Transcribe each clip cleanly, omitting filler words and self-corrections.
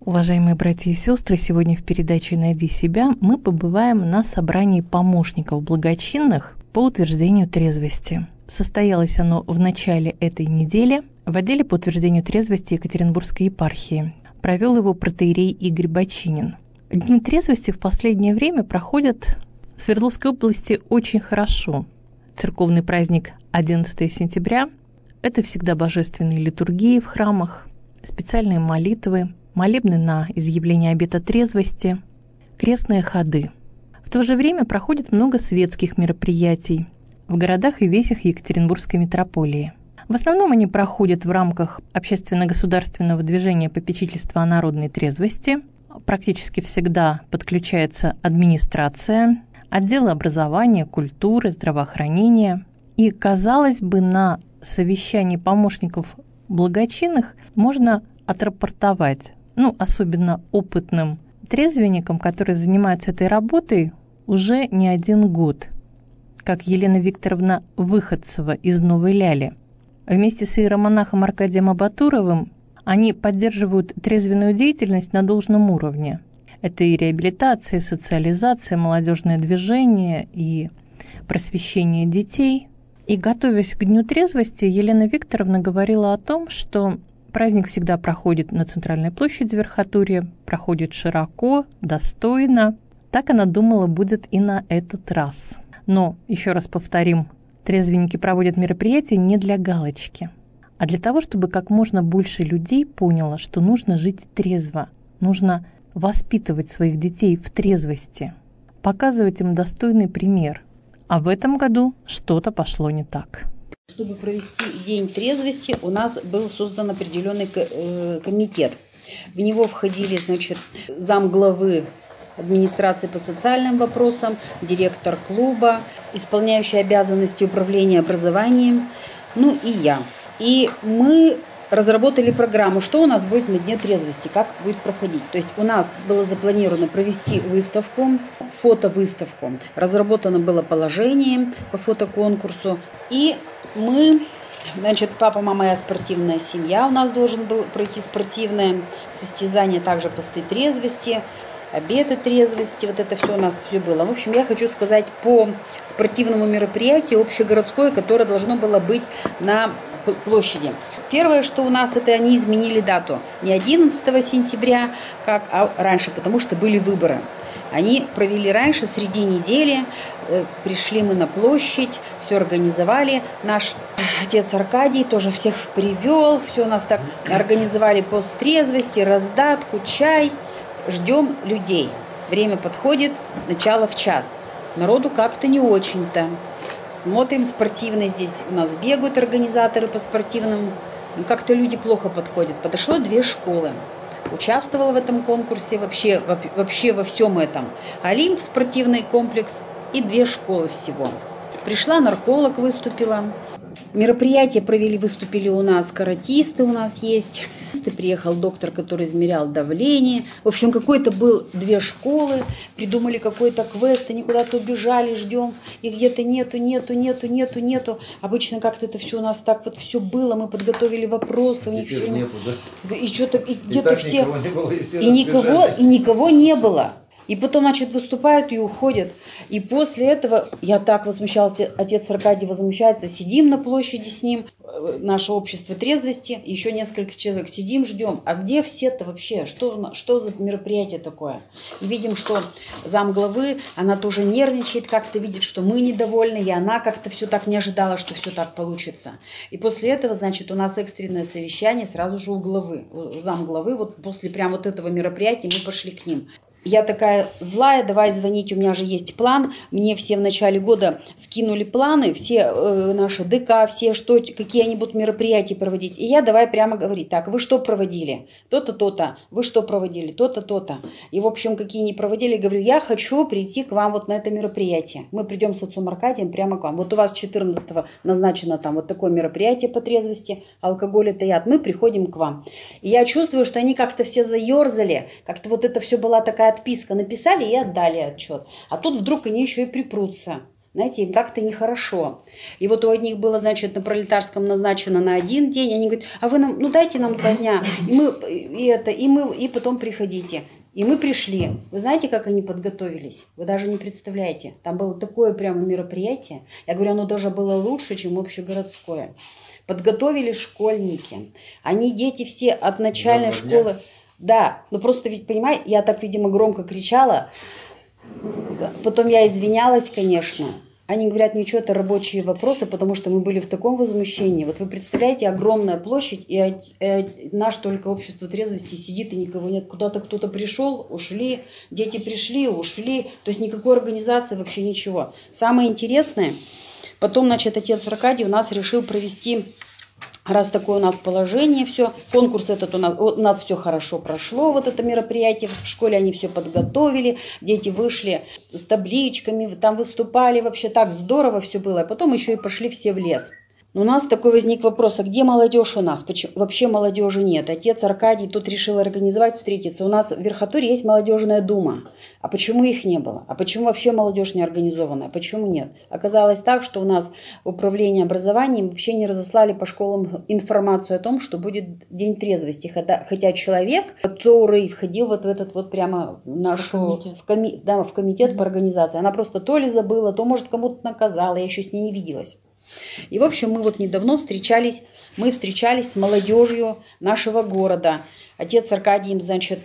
Уважаемые братья и сестры, сегодня в передаче «Найди себя» мы побываем на собрании помощников благочинных по утверждению трезвости. Состоялось оно в начале этой недели в отделе по утверждению трезвости Екатеринбургской епархии. Провел его протоиерей Игорь Бочинин. Дни трезвости в последнее время проходят в Свердловской области очень хорошо. Церковный праздник 11 сентября – это всегда божественные литургии в храмах, специальные молитвы, молебны на изъявление обета трезвости, крестные ходы. В то же время проходит много светских мероприятий в городах и весях Екатеринбургской митрополии. В основном они проходят в рамках общественно-государственного движения попечительства о народной трезвости. Практически всегда подключается администрация, отделы образования, культуры, здравоохранения. И, казалось бы, на совещании помощников благочинных можно отрапортовать, особенно опытным трезвенникам, которые занимаются этой работой уже не один год, как Елена Викторовна Выходцева из Новой Ляли. Вместе с иеромонахом Аркадием Абатуровым они поддерживают трезвенную деятельность на должном уровне. Это и реабилитация, и социализация, молодежное движение, и просвещение детей. И, готовясь к Дню трезвости, Елена Викторовна говорила о том, что праздник всегда проходит на центральной площади Верхотурья, проходит широко, достойно. Так она думала, будет и на этот раз. Но, еще раз повторим, трезвенники проводят мероприятия не для галочки, а для того, чтобы как можно больше людей поняло, что нужно жить трезво, нужно воспитывать своих детей в трезвости, показывать им достойный пример. А в этом году что-то пошло не так. Чтобы провести День трезвости, у нас был создан определенный комитет. В него входили, замглавы администрации по социальным вопросам, директор клуба, исполняющий обязанности управления образованием, и я. И мы разработали программу, что у нас будет на Дне трезвости, как будет проходить. То есть у нас было запланировано провести выставку, фотовыставку. Разработано было положение по фотоконкурсу. И мы, папа, мама, я спортивная семья. У нас должен был пройти спортивное состязание, также посты трезвости, обеты трезвости. Вот это все у нас все было. В общем, я хочу сказать по спортивному мероприятию общегородское, которое должно было быть на площади. Первое, что у нас, это они изменили дату. Не 11 сентября, а раньше, потому что были выборы. Они провели раньше, среди недели. Пришли мы на площадь, все организовали. Наш отец Аркадий тоже всех привел. Все у нас так организовали, пост трезвости, раздатку, чай. Ждем людей. Время подходит, начало в час. Народу как-то не очень-то. Смотрим, спортивные здесь у нас бегают организаторы по спортивным. Как-то люди плохо подходят. Подошло 2 школы. Участвовала в этом конкурсе вообще во всем этом. Олимп, спортивный комплекс и 2 школы всего. Пришла нарколог, выступила. Мероприятие провели, выступили у нас каратисты, у нас есть. Приехал доктор, который измерял давление. В общем, какой-то был 2 школы, придумали какой-то квест, они куда-то убежали, ждем, их где-то нету. Обычно как-то это все у нас так вот все было, мы подготовили вопросы. У них теперь нету, да? И что-то, и где-то все... Никого не было, и все никого не было. И потом, выступают и уходят. И после этого я так возмущалась, отец Аркадий возмущается, сидим на площади с ним, наше общество трезвости, еще несколько человек, сидим, ждем. А где все-то вообще? Что за мероприятие такое? И видим, что замглавы, она тоже нервничает, как-то видит, что мы недовольны, и она как-то все так не ожидала, что все так получится. И после этого, у нас экстренное совещание сразу же у замглавы, вот после прям вот этого мероприятия мы пошли к ним. Я такая злая, давай звонить, у меня же есть план. Мне все в начале года скинули планы, все наши ДК, все, какие они будут мероприятия проводить. И я давай прямо говорить, так, вы что проводили? То-то, то-то. Вы что проводили? То-то, то-то. И, в общем, какие не проводили, говорю, я хочу прийти к вам вот на это мероприятие. Мы придем с отцом Аркадием прямо к вам. Вот у вас 14-го назначено там вот такое мероприятие по трезвости, алкоголь это яд. Мы приходим к вам. И я чувствую, что они как-то все заерзали, как-то вот это все была такая отписка. Написали и отдали отчет. А тут вдруг они еще и припрутся. Знаете, им как-то нехорошо. И вот у одних было, значит, на пролетарском назначено на 1 день. Они говорят, а вы нам, ну дайте нам 2 дня. И потом приходите. И мы пришли. Вы знаете, как они подготовились? Вы даже не представляете. Там было такое прямо мероприятие. Я говорю, оно даже было лучше, чем общегородское. Подготовили школьники. Они, дети все от начальной школы. Да, ну просто ведь, понимаете, я так, видимо, громко кричала. Потом я извинялась, конечно. Они говорят, ничего, это рабочие вопросы, потому что мы были в таком возмущении. Вот вы представляете, огромная площадь, и наш только общество трезвости сидит, и никого нет. Куда-то кто-то пришел, ушли, дети пришли, ушли. То есть никакой организации, вообще ничего. Самое интересное, потом, значит, отец Аркадий у нас решил провести... Раз такое у нас положение, все, конкурс этот у нас все хорошо прошло, вот это мероприятие в школе, они все подготовили, дети вышли с табличками, там выступали, вообще так здорово все было, а потом еще и пошли все в лес. Но у нас такой возник вопрос, а где молодежь у нас? Почему? Вообще молодежи нет. Отец Аркадий тут решил организовать, встретиться. У нас в Верхотурье есть молодежная дума. А почему их не было? А почему вообще молодежь не организованная? Почему нет? Оказалось так, что у нас управление образованием вообще не разослали по школам информацию о том, что будет День трезвости. Хотя человек, который входил вот в этот вот прямо в комитет по организации, она просто то ли забыла, то, может, кому-то наказала, я еще с ней не виделась. И, в общем, мы вот недавно встречались с молодежью нашего города. Отец Аркадий,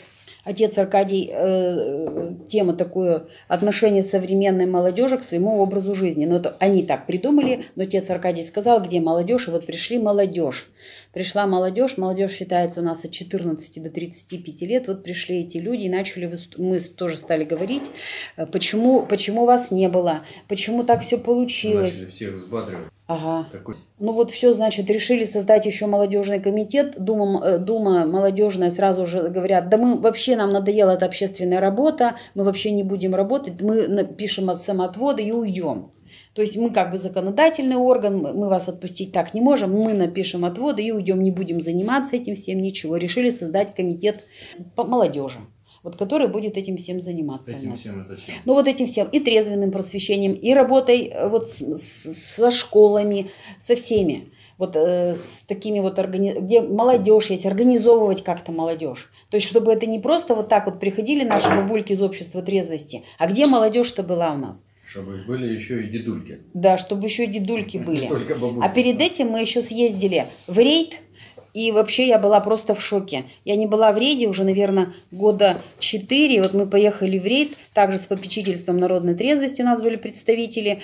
тему такую, отношение современной молодежи к своему образу жизни. Но это они так придумали, но отец Аркадий сказал, где молодежь, и вот пришла молодежь, молодежь считается у нас от 14 до 35 лет, вот пришли эти люди и мы тоже стали говорить, почему вас не было, почему так все получилось. Начали всех взбадривать. Ага. Ну вот все, значит, решили создать еще молодежный комитет. Дума молодежная сразу же говорят, да нам надоела эта общественная работа, мы вообще не будем работать, мы напишем самоотводы и уйдем. То есть мы как бы законодательный орган, мы вас отпустить так не можем, мы напишем отводы и уйдем, не будем заниматься этим всем, ничего. Решили создать комитет по молодежи, вот, который будет этим всем заниматься. Этим всем это чем? Ну вот этим всем, и трезвенным просвещением, и работой вот со школами, со всеми. Вот с такими вот, где молодежь есть, организовывать как-то молодежь. То есть, чтобы это не просто вот так вот приходили наши бабульки из общества трезвости, а где молодежь-то была у нас? Чтобы были еще и дедульки. Да, чтобы еще и дедульки были. Бабульки, а перед этим мы еще съездили в рейд, и вообще я была просто в шоке. Я не была в рейде уже, наверное, года 4. Вот мы поехали в рейд, также с попечительством народной трезвости у нас были представители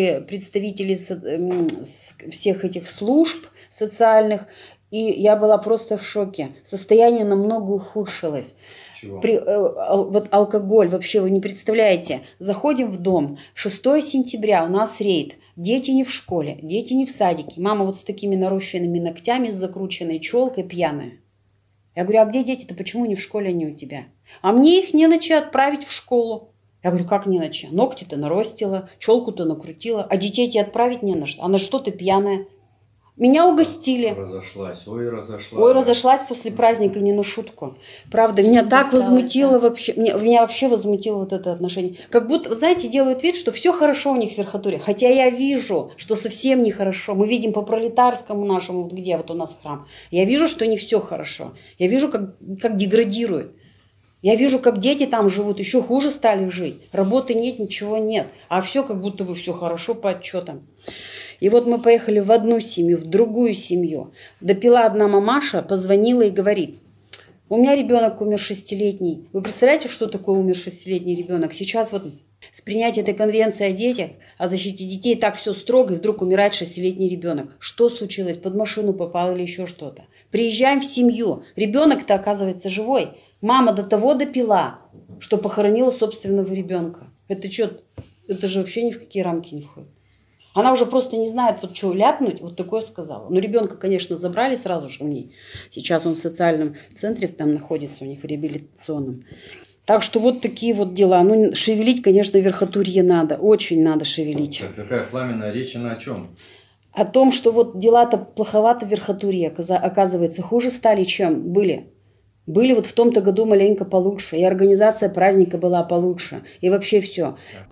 всех этих служб социальных. И я была просто в шоке. Состояние намного ухудшилось. Вот алкоголь, вообще вы не представляете. Заходим в дом, 6 сентября у нас рейд. Дети не в школе, дети не в садике. Мама вот с такими нарощенными ногтями, с закрученной челкой, пьяная. Я говорю, а где дети-то, почему не в школе они у тебя? А мне их не на че отправить в школу. Я говорю, как не на че? Ногти-то наростила, челку-то накрутила, а детей тебе отправить не на что. А на что ты пьяная? Меня угостили. Разошлась после праздника, не на шутку. Правда, меня так возмутило вообще. Меня вообще возмутило вот это отношение. Как будто, знаете, делают вид, что все хорошо у них в Верхотурье. Хотя я вижу, что совсем нехорошо. Мы видим по пролетарскому нашему, вот где вот у нас храм. Я вижу, что не все хорошо. Я вижу, как деградируют. Я вижу, как дети там живут, еще хуже стали жить. Работы нет, ничего нет. А все как будто бы все хорошо по отчетам. И вот мы поехали в одну семью, в другую семью. Допила одна мамаша, позвонила и говорит, у меня ребенок умер 6-летний. Вы представляете, что такое умер 6-летний ребенок? Сейчас вот с принятием этой конвенции о детях, о защите детей, так все строго, и вдруг умирает 6-летний ребенок. Что случилось? Под машину попал или еще что-то? Приезжаем в семью. Ребенок-то оказывается живой. Мама до того допила, что похоронила собственного ребенка. Это что? Это же вообще ни в какие рамки не входит. Она уже просто не знает, вот что ляпнуть, вот такое сказала. Но ребенка, конечно, забрали сразу же у ней. Сейчас он в социальном центре там находится, у них в реабилитационном. Так что вот такие вот дела. Ну, шевелить, конечно, Верхотурье надо, очень надо шевелить. Так такая пламенная речь, она о чем? О том, что вот дела-то плоховато в Верхотурье, оказывается, хуже стали, чем были. Были вот в том-то году маленько получше, и организация праздника была получше, и вообще все.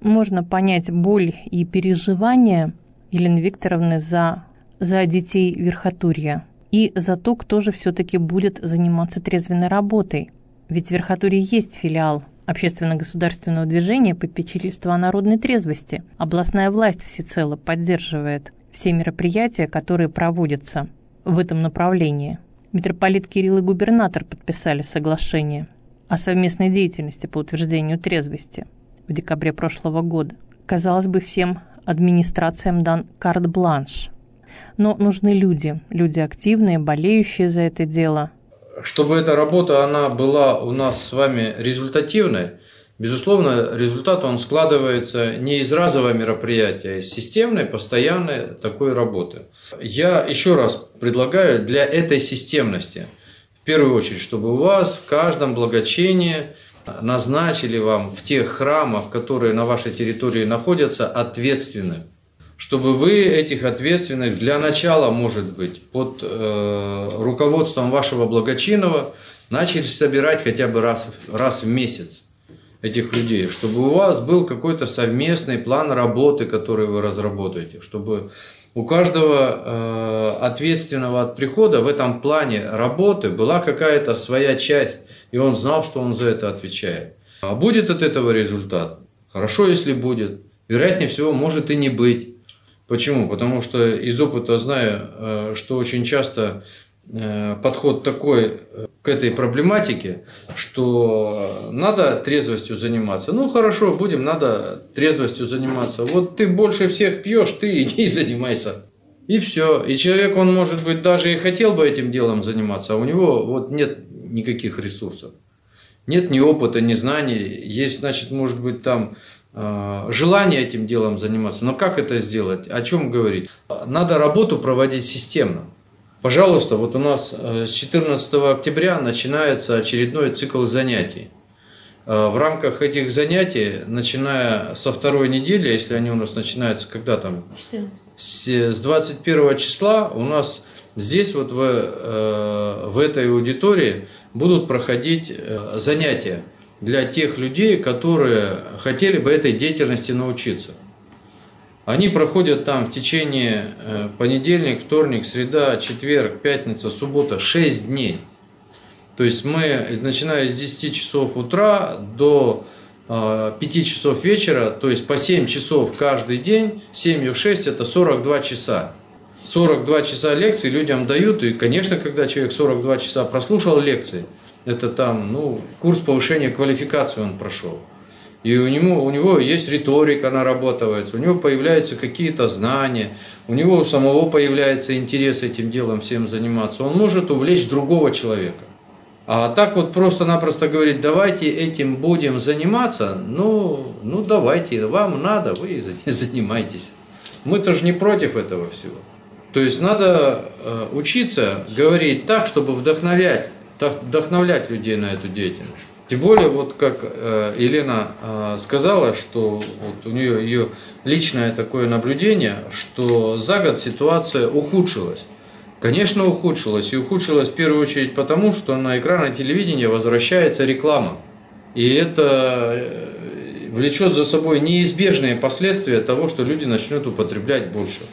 Можно понять боль и переживания Елены Викторовны за детей Верхотурья и за то, кто же все-таки будет заниматься трезвенной работой. Ведь в Верхотурье есть филиал общественно-государственного движения попечительства о народной трезвости. Областная власть всецело поддерживает все мероприятия, которые проводятся в этом направлении. Митрополит Кирилл и губернатор подписали соглашение о совместной деятельности по утверждению трезвости в декабре прошлого года. Казалось бы, всем администрациям дан карт-бланш. Но нужны люди активные, болеющие за это дело. Чтобы эта работа она была у нас с вами результативной, безусловно, результат он складывается не из разового мероприятия, а из системной, постоянной такой работы. Я еще раз предлагаю для этой системности, в первую очередь, чтобы у вас в каждом благочинии назначили вам в тех храмах, которые на вашей территории находятся, ответственных. Чтобы вы этих ответственных для начала, может быть, под руководством вашего благочинного начали собирать хотя бы раз в месяц этих людей, чтобы у вас был какой-то совместный план работы, который вы разработаете, чтобы у каждого ответственного от прихода в этом плане работы была какая-то своя часть, и он знал, что он за это отвечает. А будет от этого результат? Хорошо, если будет. Вероятнее всего, может и не быть. Почему? Потому что из опыта знаю, что очень часто подход такой к этой проблематике, что надо трезвостью заниматься. Ну хорошо, надо трезвостью заниматься. Вот ты больше всех пьешь, ты иди и занимайся. И все. И человек, он может быть даже и хотел бы этим делом заниматься, а у него вот нет никаких ресурсов. Нет ни опыта, ни знаний. Есть, значит, может быть там желание этим делом заниматься. Но как это сделать? О чем говорить? Надо работу проводить системно. Пожалуйста, вот у нас с 14 октября начинается очередной цикл занятий. В рамках этих занятий, начиная со второй недели, если они у нас начинаются, когда там? 14. С 21 числа у нас здесь вот в этой аудитории будут проходить занятия для тех людей, которые хотели бы этой деятельности научиться. Они проходят там в течение понедельник, вторник, среда, четверг, пятница, суббота, 6 дней. То есть мы, начиная с 10 часов утра до 5 часов вечера, то есть по 7 часов каждый день, 7 и 6 это 42 часа. 42 часа лекций людям дают, и, конечно, когда человек 42 часа прослушал лекции, это там, курс повышения квалификации он прошел. И у него есть риторика нарабатывается, у него появляются какие-то знания, у него у самого появляется интерес этим делом всем заниматься. Он может увлечь другого человека. А так вот просто-напросто говорить, давайте этим будем заниматься, давайте, вам надо, вы занимайтесь. Мы-то же не против этого всего. То есть надо учиться говорить так, чтобы вдохновлять людей на эту деятельность. Тем более, вот как Елена сказала, что вот у нее ее личное такое наблюдение, что за год ситуация ухудшилась. Конечно, ухудшилась. И ухудшилась в первую очередь потому, что на экраны телевидения возвращается реклама. И это влечет за собой неизбежные последствия того, что люди начнут употреблять больше.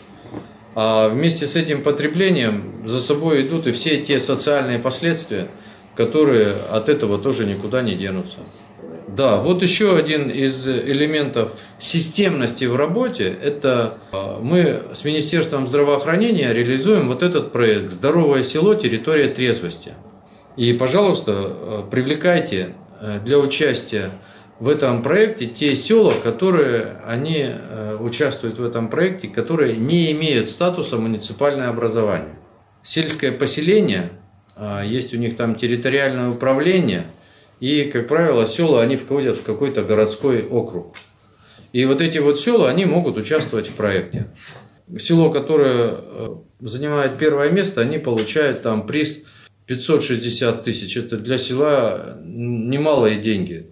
А вместе с этим потреблением за собой идут и все те социальные последствия, которые от этого тоже никуда не денутся. Да, вот еще один из элементов системности в работе, это мы с Министерством здравоохранения реализуем вот этот проект «Здоровое село. Территория трезвости». И, пожалуйста, привлекайте для участия в этом проекте те села, которые они участвуют в этом проекте, которые не имеют статуса муниципальное образование. Сельское поселение, есть у них там территориальное управление, и, как правило, села, они входят в какой-то городской округ. И вот эти вот села, они могут участвовать в проекте. Село, которое занимает первое место, они получают там приз 560 тысяч. Это для села немалые деньги.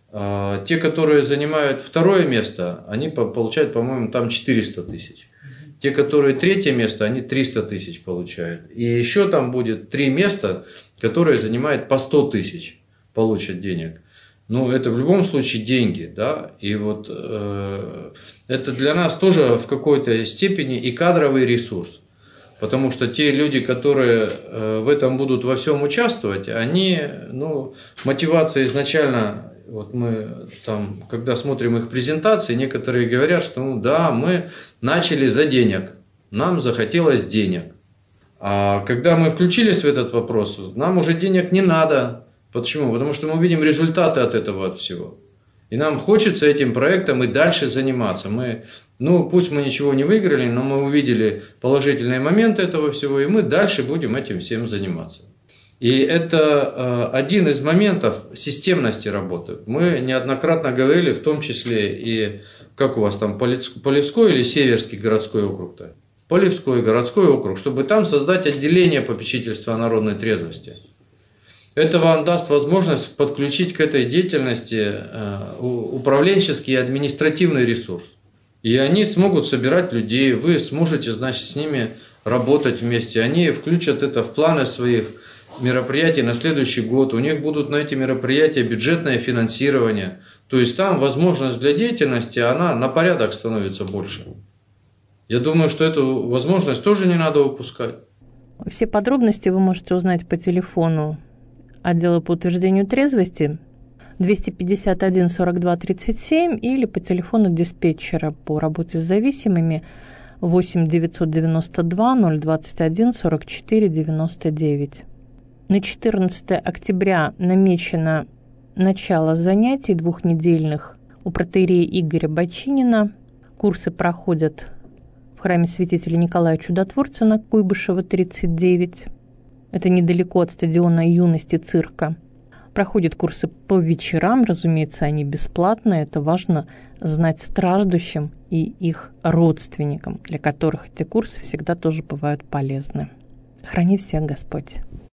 А те, которые занимают второе место, они получают, по-моему, там 400 тысяч. Те, которые третье место, они 300 тысяч получают. И еще там будет 3 места, которые занимают по 100 тысяч, получат денег. Ну, это в любом случае деньги, да, и вот это для нас тоже в какой-то степени и кадровый ресурс. Потому что те люди, которые в этом будут во всем участвовать, они, ну, мотивация изначально, вот мы там, когда смотрим их презентации, некоторые говорят, что ну да, мы начали за денег, нам захотелось денег. А когда мы включились в этот вопрос, нам уже денег не надо. Почему? Потому что мы видим результаты от этого от всего. И нам хочется этим проектом и дальше заниматься. Ну, пусть мы ничего не выиграли, но мы увидели положительные моменты этого всего, и мы дальше будем этим всем заниматься. И это один из моментов системности работы. Мы неоднократно говорили, в том числе и, как у вас там, Полевской или Северский городской округ-то? Полевской городской округ, чтобы там создать отделение попечительства о народной трезвости. Это вам даст возможность подключить к этой деятельности управленческий и административный ресурс. И они смогут собирать людей, вы сможете, значит, с ними работать вместе. Они включат это в планы своих мероприятий на следующий год. У них будут на эти мероприятия бюджетное финансирование. То есть там возможность для деятельности, она на порядок становится больше. Я думаю, что эту возможность тоже не надо упускать. Все подробности вы можете узнать по телефону отдела по утверждению трезвости 251 42 37 или по телефону диспетчера по работе с зависимыми 8 992 021 44 99. На 14 октября намечено начало занятий двухнедельных у протоиерея Игоря Бочинина. Курсы проходят в храме святителя Николая Чудотворца на Куйбышева, 39. Это недалеко от стадиона юности цирка. Проходят курсы по вечерам, разумеется, они бесплатные. Это важно знать страждущим и их родственникам, для которых эти курсы всегда тоже бывают полезны. Храни всех Господь!